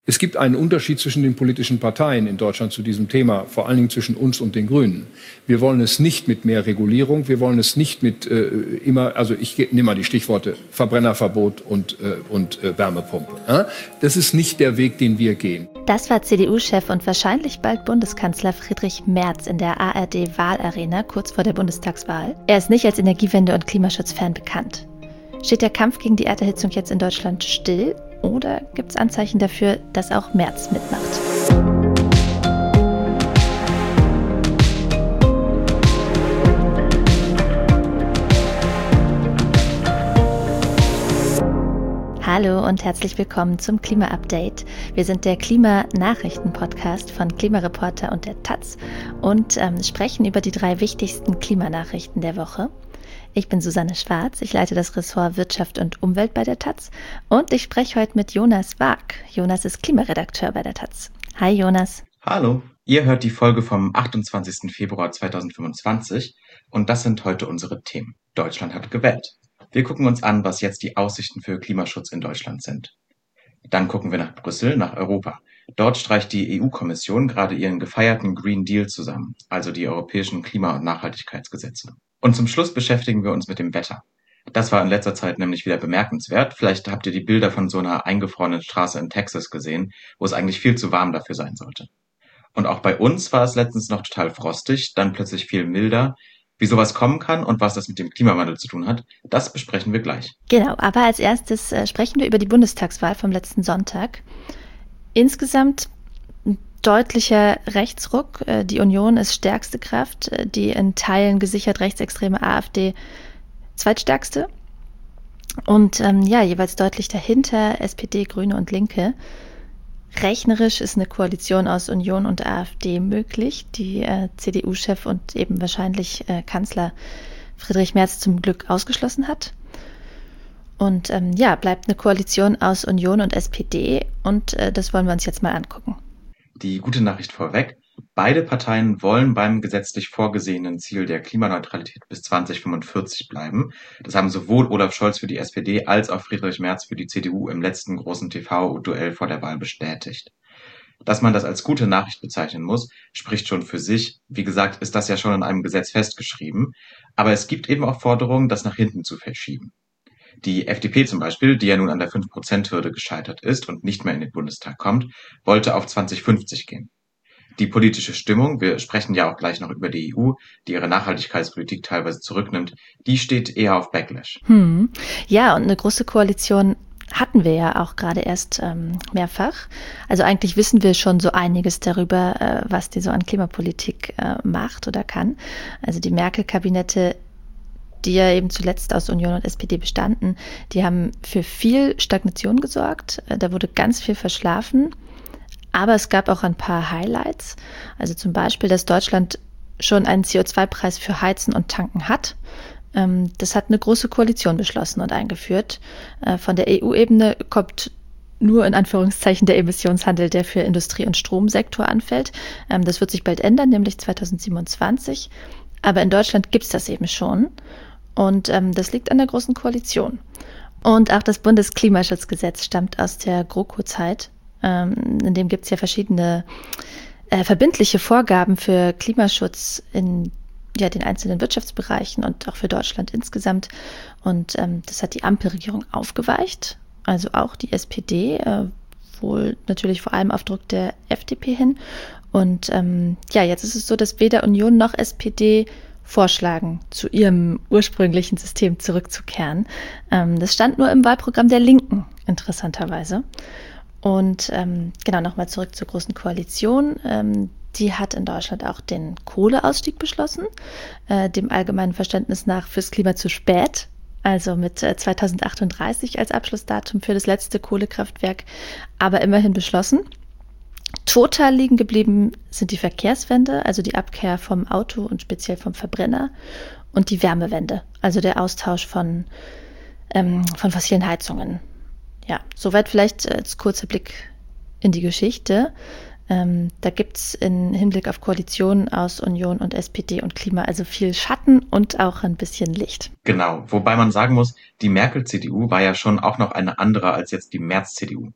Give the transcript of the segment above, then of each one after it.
Es gibt einen Unterschied zwischen den politischen Parteien in Deutschland zu diesem Thema, vor allen Dingen zwischen uns und den Grünen. Wir wollen es nicht mit mehr Regulierung, wir wollen es nicht mit ich nehme mal die Stichworte Verbrennerverbot und Wärmepumpe. Ja? Das ist nicht der Weg, den wir gehen. Das war CDU-Chef und wahrscheinlich bald Bundeskanzler Friedrich Merz in der ARD-Wahlarena kurz vor der Bundestagswahl. Er ist nicht als Energiewende- und Klimaschutzfan bekannt. Steht der Kampf gegen die Erderhitzung jetzt in Deutschland still? Oder gibt es Anzeichen dafür, dass auch Merz mitmacht? Hallo und herzlich willkommen zum Klima-Update. Wir sind der Klimanachrichten-Podcast von Klimareporter und der Taz und sprechen über die 3 wichtigsten Klimanachrichten der Woche. Ich bin Susanne Schwarz, ich leite das Ressort Wirtschaft und Umwelt bei der Taz und ich spreche heute mit Jonas Wag. Jonas ist Klimaredakteur bei der Taz. Hi Jonas. Hallo, ihr hört die Folge vom 28. Februar 2025 und das sind heute unsere Themen. Deutschland hat gewählt. Wir gucken uns an, was jetzt die Aussichten für Klimaschutz in Deutschland sind. Dann gucken wir nach Brüssel, nach Europa. Dort streicht die EU-Kommission gerade ihren gefeierten Green Deal zusammen, also die europäischen Klima- und Nachhaltigkeitsgesetze. Und zum Schluss beschäftigen wir uns mit dem Wetter. Das war in letzter Zeit nämlich wieder bemerkenswert. Vielleicht habt ihr die Bilder von so einer eingefrorenen Straße in Texas gesehen, wo es eigentlich viel zu warm dafür sein sollte. Und auch bei uns war es letztens noch total frostig, dann plötzlich viel milder. Wie sowas kommen kann und was das mit dem Klimawandel zu tun hat, das besprechen wir gleich. Genau, aber als erstes sprechen wir über die Bundestagswahl vom letzten Sonntag. Insgesamt deutlicher Rechtsruck. Die Union ist stärkste Kraft, die in Teilen gesichert rechtsextreme AfD zweitstärkste. Und jeweils deutlich dahinter SPD, Grüne und Linke. Rechnerisch ist eine Koalition aus Union und AfD möglich, die CDU-Chef und eben wahrscheinlich Kanzler Friedrich Merz zum Glück ausgeschlossen hat. Und bleibt eine Koalition aus Union und SPD und das wollen wir uns jetzt mal angucken. Die gute Nachricht vorweg, beide Parteien wollen beim gesetzlich vorgesehenen Ziel der Klimaneutralität bis 2045 bleiben. Das haben sowohl Olaf Scholz für die SPD als auch Friedrich Merz für die CDU im letzten großen TV-Duell vor der Wahl bestätigt. Dass man das als gute Nachricht bezeichnen muss, spricht schon für sich. Wie gesagt, ist das ja schon in einem Gesetz festgeschrieben. Aber es gibt eben auch Forderungen, das nach hinten zu verschieben. Die FDP zum Beispiel, die ja nun an der 5%-Hürde gescheitert ist und nicht mehr in den Bundestag kommt, wollte auf 2050 gehen. Die politische Stimmung, wir sprechen ja auch gleich noch über die EU, die ihre Nachhaltigkeitspolitik teilweise zurücknimmt, die steht eher auf Backlash. Ja, und eine große Koalition hatten wir ja auch gerade erst mehrfach. Also eigentlich wissen wir schon so einiges darüber, was die so an Klimapolitik macht oder kann. Also die Merkel-Kabinette, die ja eben zuletzt aus Union und SPD bestanden, die haben für viel Stagnation gesorgt. Da wurde ganz viel verschlafen. Aber es gab auch ein paar Highlights. Also zum Beispiel, dass Deutschland schon einen CO2-Preis für Heizen und Tanken hat. Das hat eine große Koalition beschlossen und eingeführt. Von der EU-Ebene kommt nur in Anführungszeichen der Emissionshandel, der für Industrie- und Stromsektor anfällt. Das wird sich bald ändern, nämlich 2027. Aber in Deutschland gibt es das eben schon. Und das liegt an der Großen Koalition. Und auch das Bundesklimaschutzgesetz stammt aus der GroKo-Zeit. In dem gibt es ja verschiedene verbindliche Vorgaben für Klimaschutz in den einzelnen Wirtschaftsbereichen und auch für Deutschland insgesamt. Und das hat die Ampelregierung aufgeweicht, also auch die SPD, wohl natürlich vor allem auf Druck der FDP hin. Und jetzt ist es so, dass weder Union noch SPD vorschlagen, zu ihrem ursprünglichen System zurückzukehren. Das stand nur im Wahlprogramm der Linken, interessanterweise. Und nochmal zurück zur Großen Koalition. Die hat in Deutschland auch den Kohleausstieg beschlossen, dem allgemeinen Verständnis nach fürs Klima zu spät, also mit 2038 als Abschlussdatum für das letzte Kohlekraftwerk, aber immerhin beschlossen. Total liegen geblieben sind die Verkehrswende, also die Abkehr vom Auto und speziell vom Verbrenner, und die Wärmewende, also der Austausch von fossilen Heizungen. Ja, soweit vielleicht als kurzer Blick in die Geschichte. Da gibt es im Hinblick auf Koalitionen aus Union und SPD und Klima also viel Schatten und auch ein bisschen Licht. Genau, wobei man sagen muss, die Merkel-CDU war ja schon auch noch eine andere als jetzt die Merz-CDU.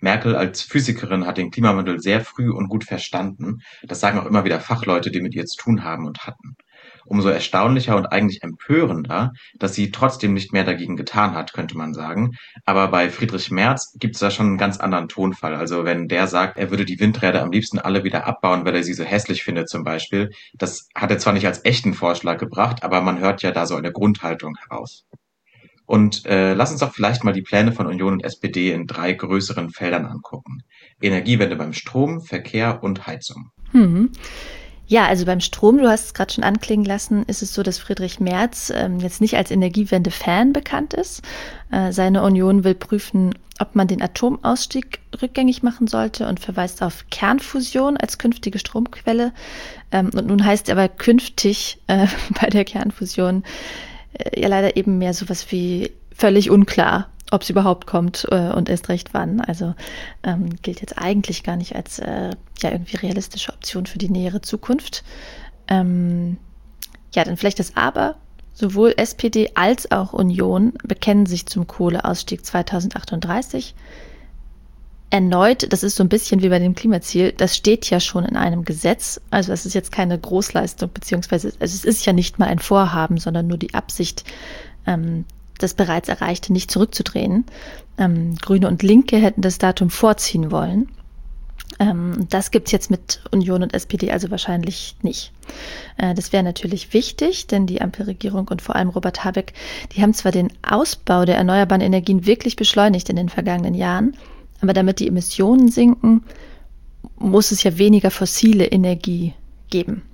Merkel als Physikerin hat den Klimawandel sehr früh und gut verstanden. Das sagen auch immer wieder Fachleute, die mit ihr zu tun haben und hatten. Umso erstaunlicher und eigentlich empörender, dass sie trotzdem nicht mehr dagegen getan hat, könnte man sagen. Aber bei Friedrich Merz gibt es da schon einen ganz anderen Tonfall. Also wenn der sagt, er würde die Windräder am liebsten alle wieder abbauen, weil er sie so hässlich findet zum Beispiel, das hat er zwar nicht als echten Vorschlag gebracht, aber man hört ja da so eine Grundhaltung heraus. Und lass uns doch vielleicht mal die Pläne von Union und SPD in 3 größeren Feldern angucken. Energiewende beim Strom, Verkehr und Heizung. Ja, also beim Strom, du hast es gerade schon anklingen lassen, ist es so, dass Friedrich Merz jetzt nicht als Energiewende-Fan bekannt ist. Seine Union will prüfen, ob man den Atomausstieg rückgängig machen sollte und verweist auf Kernfusion als künftige Stromquelle. Und nun heißt aber künftig bei der Kernfusion ja leider eben mehr sowas wie völlig unklar, ob es überhaupt kommt und erst recht wann. Also gilt jetzt eigentlich gar nicht als irgendwie realistische Option für die nähere Zukunft. Dann vielleicht das Aber. Sowohl SPD als auch Union bekennen sich zum Kohleausstieg 2038. Erneut, das ist so ein bisschen wie bei dem Klimaziel, das steht ja schon in einem Gesetz. Also das ist jetzt keine Großleistung, beziehungsweise es ist ja nicht mal ein Vorhaben, sondern nur die Absicht, das bereits Erreichte nicht zurückzudrehen. Grüne und Linke hätten das Datum vorziehen wollen. Das gibt es jetzt mit Union und SPD also wahrscheinlich nicht. Das wäre natürlich wichtig, denn die Ampelregierung und vor allem Robert Habeck, die haben zwar den Ausbau der erneuerbaren Energien wirklich beschleunigt in den vergangenen Jahren, aber damit die Emissionen sinken, muss es ja weniger fossile Energie geben.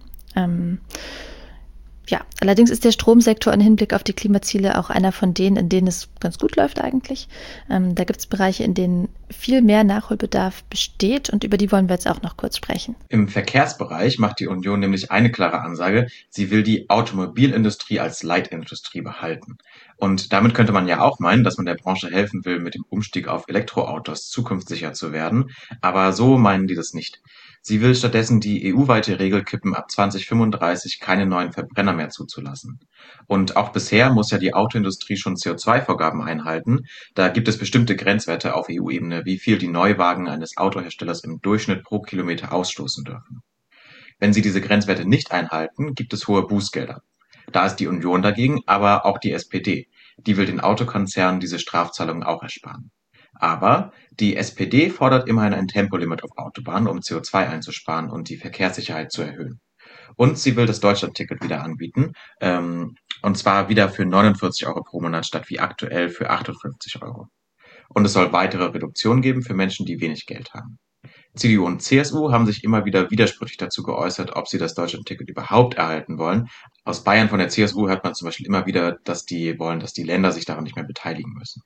Allerdings ist der Stromsektor im Hinblick auf die Klimaziele auch einer von denen, in denen es ganz gut läuft eigentlich. Da gibt es Bereiche, in denen viel mehr Nachholbedarf besteht und über die wollen wir jetzt auch noch kurz sprechen. Im Verkehrsbereich macht die Union nämlich eine klare Ansage. Sie will die Automobilindustrie als Leitindustrie behalten. Und damit könnte man ja auch meinen, dass man der Branche helfen will, mit dem Umstieg auf Elektroautos zukunftssicher zu werden. Aber so meinen die das nicht. Sie will stattdessen die EU-weite Regel kippen, ab 2035 keine neuen Verbrenner mehr zuzulassen. Und auch bisher muss ja die Autoindustrie schon CO2-Vorgaben einhalten. Da gibt es bestimmte Grenzwerte auf EU-Ebene, wie viel die Neuwagen eines Autoherstellers im Durchschnitt pro Kilometer ausstoßen dürfen. Wenn sie diese Grenzwerte nicht einhalten, gibt es hohe Bußgelder. Da ist die Union dagegen, aber auch die SPD. Die will den Autokonzernen diese Strafzahlungen auch ersparen. Aber die SPD fordert immerhin ein Tempolimit auf Autobahnen, um CO2 einzusparen und die Verkehrssicherheit zu erhöhen. Und sie will das Deutschlandticket wieder anbieten, und zwar wieder für 49 Euro pro Monat statt wie aktuell für 58 Euro. Und es soll weitere Reduktionen geben für Menschen, die wenig Geld haben. CDU und CSU haben sich immer wieder widersprüchlich dazu geäußert, ob sie das Deutschlandticket überhaupt erhalten wollen. Aus Bayern von der CSU hört man zum Beispiel immer wieder, dass die wollen, dass die Länder sich daran nicht mehr beteiligen müssen.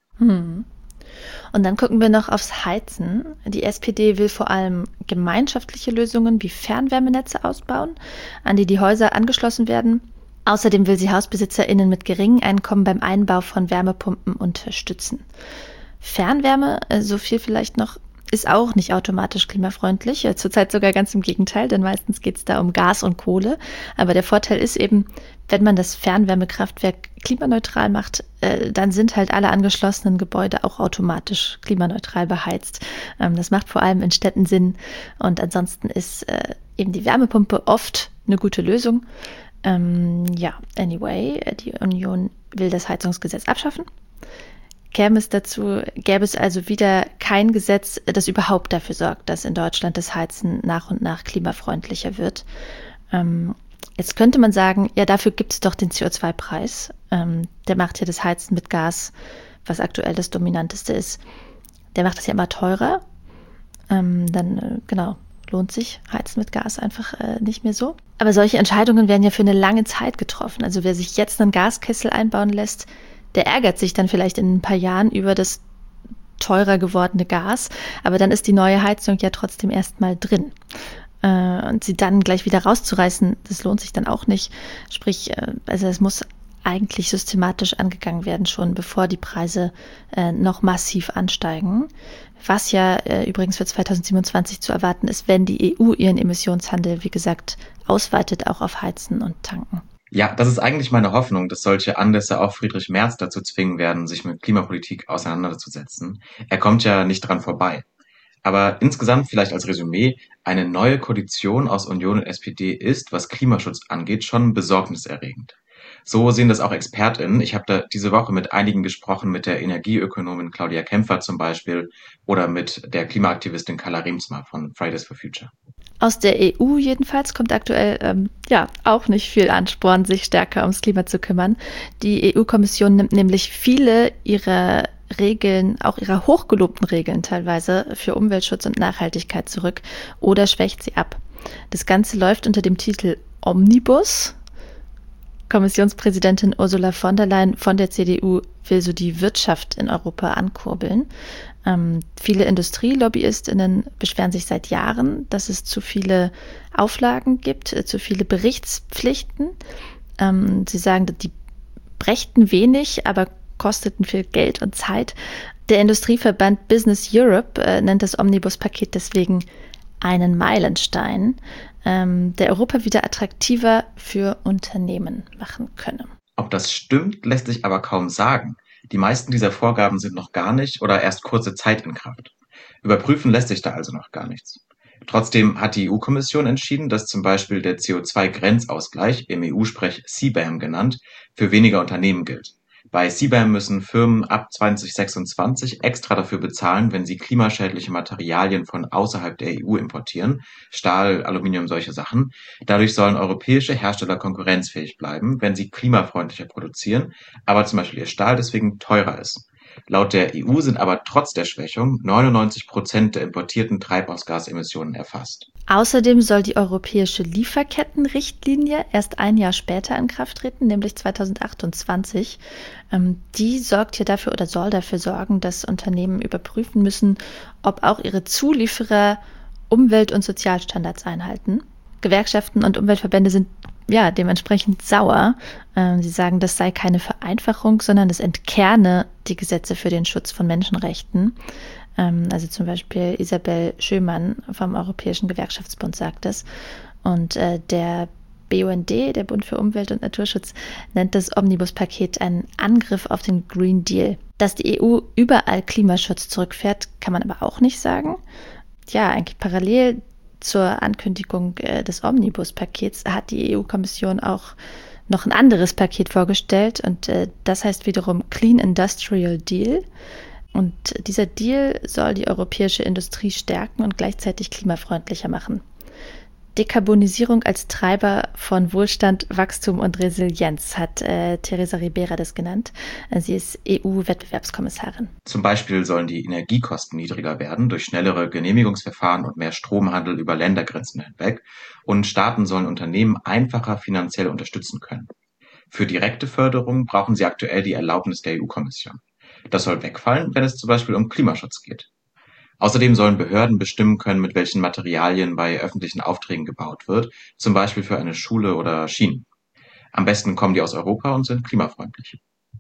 Und dann gucken wir noch aufs Heizen. Die SPD will vor allem gemeinschaftliche Lösungen wie Fernwärmenetze ausbauen, an die Häuser angeschlossen werden. Außerdem will sie HausbesitzerInnen mit geringem Einkommen beim Einbau von Wärmepumpen unterstützen. Fernwärme, so viel vielleicht noch, ist auch nicht automatisch klimafreundlich. Zurzeit sogar ganz im Gegenteil, denn meistens geht es da um Gas und Kohle. Aber der Vorteil ist eben, wenn man das Fernwärmekraftwerk klimaneutral macht, dann sind halt alle angeschlossenen Gebäude auch automatisch klimaneutral beheizt. Das macht vor allem in Städten Sinn. Und ansonsten ist eben die Wärmepumpe oft eine gute Lösung. Anyway, die Union will das Heizungsgesetz abschaffen. Gäbe es also wieder kein Gesetz, das überhaupt dafür sorgt, dass in Deutschland das Heizen nach und nach klimafreundlicher wird. Jetzt könnte man sagen, ja, dafür gibt es doch den CO2-Preis. Der macht ja das Heizen mit Gas, was aktuell das Dominanteste ist. Der macht es ja immer teurer. Lohnt sich Heizen mit Gas einfach nicht mehr so. Aber solche Entscheidungen werden ja für eine lange Zeit getroffen. Also wer sich jetzt einen Gaskessel einbauen lässt, der ärgert sich dann vielleicht in ein paar Jahren über das teurer gewordene Gas, aber dann ist die neue Heizung ja trotzdem erstmal drin. Und sie dann gleich wieder rauszureißen, das lohnt sich dann auch nicht. Sprich, also es muss eigentlich systematisch angegangen werden, schon bevor die Preise noch massiv ansteigen. Was ja übrigens für 2027 zu erwarten ist, wenn die EU ihren Emissionshandel, wie gesagt, ausweitet, auch auf Heizen und Tanken. Ja, das ist eigentlich meine Hoffnung, dass solche Anlässe auch Friedrich Merz dazu zwingen werden, sich mit Klimapolitik auseinanderzusetzen. Er kommt ja nicht dran vorbei. Aber insgesamt vielleicht als Resümee, eine neue Koalition aus Union und SPD ist, was Klimaschutz angeht, schon besorgniserregend. So sehen das auch ExpertInnen. Ich habe da diese Woche mit einigen gesprochen, mit der Energieökonomin Claudia Kämpfer zum Beispiel oder mit der Klimaaktivistin Carla Reemtsma von Fridays for Future. Aus der EU jedenfalls kommt aktuell auch nicht viel Ansporn, sich stärker ums Klima zu kümmern. Die EU-Kommission nimmt nämlich viele ihrer Regeln, auch ihrer hochgelobten Regeln teilweise für Umweltschutz und Nachhaltigkeit zurück oder schwächt sie ab. Das Ganze läuft unter dem Titel Omnibus. Kommissionspräsidentin Ursula von der Leyen von der CDU will so die Wirtschaft in Europa ankurbeln. Viele IndustrielobbyistInnen beschweren sich seit Jahren, dass es zu viele Auflagen gibt, zu viele Berichtspflichten. Sie sagen, die brächten wenig, aber kosteten viel Geld und Zeit. Der Industrieverband Business Europe nennt das Omnibus-Paket deswegen einen Meilenstein, der Europa wieder attraktiver für Unternehmen machen könne. Ob das stimmt, lässt sich aber kaum sagen. Die meisten dieser Vorgaben sind noch gar nicht oder erst kurze Zeit in Kraft. Überprüfen lässt sich da also noch gar nichts. Trotzdem hat die EU-Kommission entschieden, dass zum Beispiel der CO2-Grenzausgleich, im EU-Sprech CBAM genannt, für weniger Unternehmen gilt. Bei CBAM müssen Firmen ab 2026 extra dafür bezahlen, wenn sie klimaschädliche Materialien von außerhalb der EU importieren, Stahl, Aluminium, solche Sachen. Dadurch sollen europäische Hersteller konkurrenzfähig bleiben, wenn sie klimafreundlicher produzieren, aber zum Beispiel ihr Stahl deswegen teurer ist. Laut der EU sind aber trotz der Schwächung 99% der importierten Treibhausgasemissionen erfasst. Außerdem soll die europäische Lieferkettenrichtlinie erst ein Jahr später in Kraft treten, nämlich 2028. Die sorgt hier dafür oder soll dafür sorgen, dass Unternehmen überprüfen müssen, ob auch ihre Zulieferer Umwelt- und Sozialstandards einhalten. Gewerkschaften und Umweltverbände sind dementsprechend sauer. Sie sagen, das sei keine Vereinfachung, sondern es entkerne die Gesetze für den Schutz von Menschenrechten. Also zum Beispiel Isabel Schömann vom Europäischen Gewerkschaftsbund sagt das. Und der BUND, der Bund für Umwelt und Naturschutz, nennt das Omnibus-Paket einen Angriff auf den Green Deal. Dass die EU überall Klimaschutz zurückfährt, kann man aber auch nicht sagen. Ja, eigentlich parallel zur Ankündigung des Omnibus-Pakets hat die EU-Kommission auch noch ein anderes Paket vorgestellt und das heißt wiederum Clean Industrial Deal. Und dieser Deal soll die europäische Industrie stärken und gleichzeitig klimafreundlicher machen. Dekarbonisierung als Treiber von Wohlstand, Wachstum und Resilienz hat Teresa Ribera das genannt. Sie ist EU-Wettbewerbskommissarin. Zum Beispiel sollen die Energiekosten niedriger werden durch schnellere Genehmigungsverfahren und mehr Stromhandel über Ländergrenzen hinweg. Und Staaten sollen Unternehmen einfacher finanziell unterstützen können. Für direkte Förderung brauchen sie aktuell die Erlaubnis der EU-Kommission. Das soll wegfallen, wenn es zum Beispiel um Klimaschutz geht. Außerdem sollen Behörden bestimmen können, mit welchen Materialien bei öffentlichen Aufträgen gebaut wird, zum Beispiel für eine Schule oder Schienen. Am besten kommen die aus Europa und sind klimafreundlich.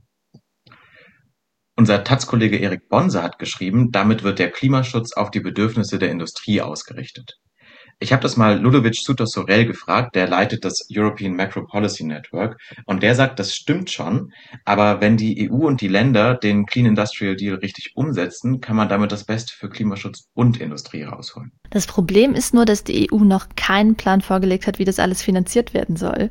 Unser Taz-Kollege Erik Bonse hat geschrieben, damit wird der Klimaschutz auf die Bedürfnisse der Industrie ausgerichtet. Ich habe das mal Ludovic Soutos-Sorel gefragt, der leitet das European Macro Policy Network und der sagt, das stimmt schon, aber wenn die EU und die Länder den Clean Industrial Deal richtig umsetzen, kann man damit das Beste für Klimaschutz und Industrie rausholen. Das Problem ist nur, dass die EU noch keinen Plan vorgelegt hat, wie das alles finanziert werden soll.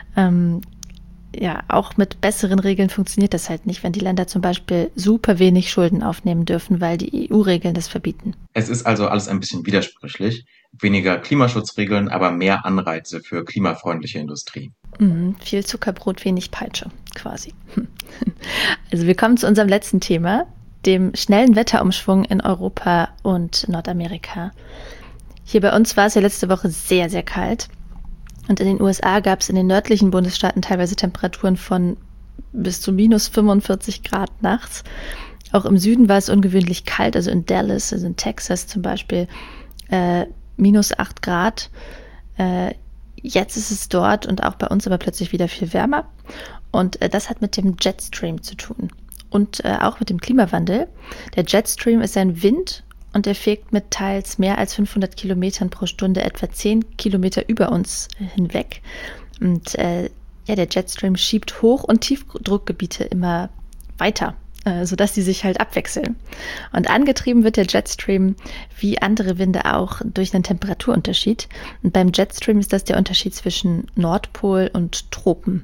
Auch mit besseren Regeln funktioniert das halt nicht, wenn die Länder zum Beispiel super wenig Schulden aufnehmen dürfen, weil die EU-Regeln das verbieten. Es ist also alles ein bisschen widersprüchlich. Weniger Klimaschutzregeln, aber mehr Anreize für klimafreundliche Industrie. Viel Zuckerbrot, wenig Peitsche, quasi. Also wir kommen zu unserem letzten Thema, dem schnellen Wetterumschwung in Europa und Nordamerika. Hier bei uns war es ja letzte Woche sehr, sehr kalt. Und in den USA gab es in den nördlichen Bundesstaaten teilweise Temperaturen von bis zu minus 45 Grad nachts. Auch im Süden war es ungewöhnlich kalt, also in Dallas, also in Texas zum Beispiel, minus 8 Grad. Jetzt ist es dort und auch bei uns aber plötzlich wieder viel wärmer. Und das hat mit dem Jetstream zu tun und auch mit dem Klimawandel. Der Jetstream ist ein Wind und er fegt mit teils mehr als 500 Kilometern pro Stunde etwa 10 Kilometer über uns hinweg. Und der Jetstream schiebt Hoch- und Tiefdruckgebiete immer weiter. sodass die sich halt abwechseln. Und angetrieben wird der Jetstream wie andere Winde auch durch einen Temperaturunterschied. Und beim Jetstream ist das der Unterschied zwischen Nordpol und Tropen,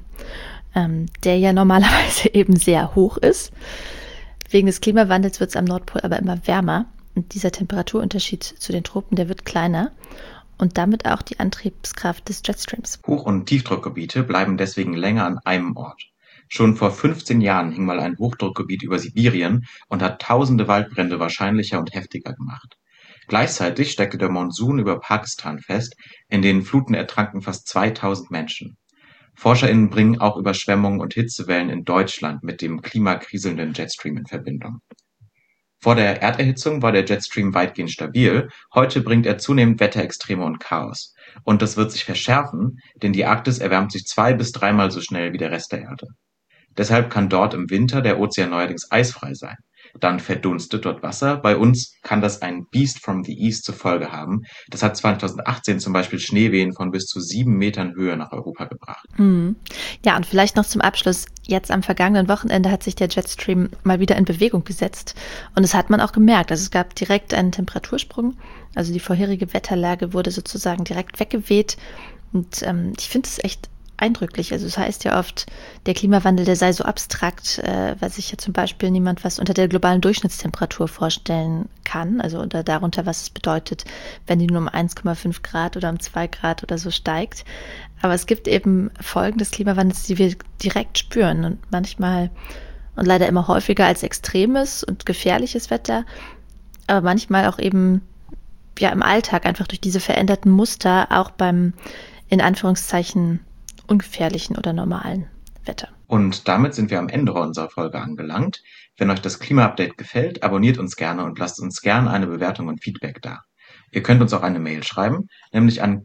der ja normalerweise eben sehr hoch ist. Wegen des Klimawandels wird es am Nordpol aber immer wärmer. Und dieser Temperaturunterschied zu den Tropen, der wird kleiner. Und damit auch die Antriebskraft des Jetstreams. Hoch- und Tiefdruckgebiete bleiben deswegen länger an einem Ort. Schon vor 15 Jahren hing mal ein Hochdruckgebiet über Sibirien und hat tausende Waldbrände wahrscheinlicher und heftiger gemacht. Gleichzeitig steckte der Monsun über Pakistan fest, in den Fluten ertranken fast 2000 Menschen. ForscherInnen bringen auch Überschwemmungen und Hitzewellen in Deutschland mit dem klimakriselnden Jetstream in Verbindung. Vor der Erderhitzung war der Jetstream weitgehend stabil, heute bringt er zunehmend Wetterextreme und Chaos. Und das wird sich verschärfen, denn die Arktis erwärmt sich 2- bis 3-mal so schnell wie der Rest der Erde. Deshalb kann dort im Winter der Ozean neuerdings eisfrei sein. Dann verdunstet dort Wasser. Bei uns kann das ein Beast from the East zur Folge haben. Das hat 2018 zum Beispiel Schneewehen von bis zu 7 Metern Höhe nach Europa gebracht. Ja, und vielleicht noch zum Abschluss. Jetzt am vergangenen Wochenende hat sich der Jetstream mal wieder in Bewegung gesetzt. Und das hat man auch gemerkt. Also es gab direkt einen Temperatursprung. Also die vorherige Wetterlage wurde sozusagen direkt weggeweht. Und ich finde es echt eindrücklich. Also es heißt ja oft, der Klimawandel, der sei so abstrakt, weil sich ja zum Beispiel niemand was unter der globalen Durchschnittstemperatur vorstellen kann. Also oder darunter, was es bedeutet, wenn die nur um 1,5 Grad oder um 2 Grad oder so steigt. Aber es gibt eben Folgen des Klimawandels, die wir direkt spüren und manchmal und leider immer häufiger als extremes und gefährliches Wetter, aber manchmal auch eben ja im Alltag einfach durch diese veränderten Muster auch beim in Anführungszeichen ungefährlichen oder normalen Wetter. Und damit sind wir am Ende unserer Folge angelangt. Wenn euch das Klima-Update gefällt, abonniert uns gerne und lasst uns gerne eine Bewertung und Feedback da. Ihr könnt uns auch eine Mail schreiben, nämlich an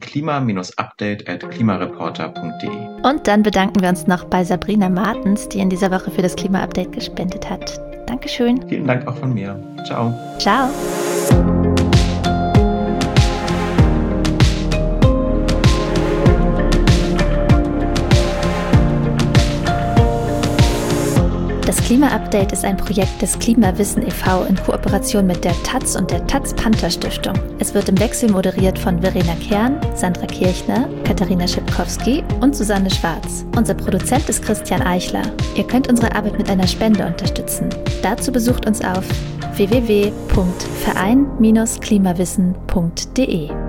klima-update@klimareporter.de. Und dann bedanken wir uns noch bei Sabrina Martens, die in dieser Woche für das Klima-Update gespendet hat. Dankeschön. Vielen Dank auch von mir. Ciao. Ciao. Das Klima-Update ist ein Projekt des Klimawissen e.V. in Kooperation mit der taz und der Taz-Panther-Stiftung. Es wird im Wechsel moderiert von Verena Kern, Sandra Kirchner, Katharina Schipkowski und Susanne Schwarz. Unser Produzent ist Christian Eichler. Ihr könnt unsere Arbeit mit einer Spende unterstützen. Dazu besucht uns auf www.verein-klimawissen.de.